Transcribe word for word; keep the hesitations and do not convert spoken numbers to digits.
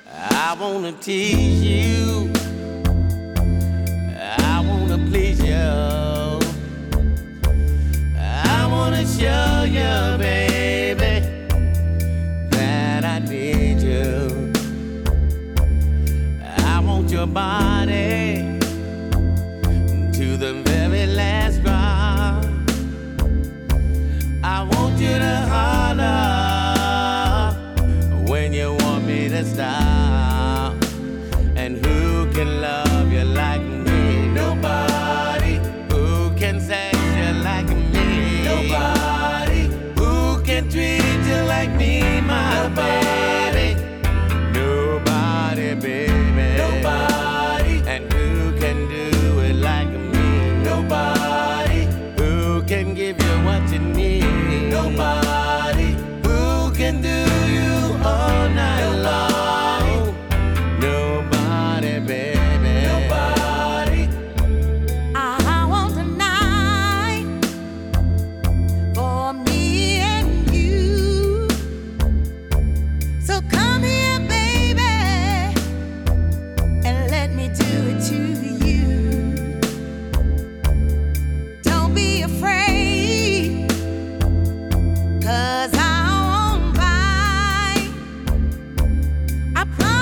I wanna tease you, I wanna please you, I wanna show you, baby, that I need you. I want your body to the very last drop. I want you to holler when you want me to stop. And who can love you like me? Nobody. Who can sex you like me? Nobody. Who can treat you like me, my baby? Nobody, baby. Nobody. And who can do it like me? Nobody. Who can give you what you need? Nobody. Who can do you all night long? Nobody, baby. Nobody. I want a night for me and you. So come here, baby, and let me do it to you. Don't be afraid, 'cause I won't bite. I promise.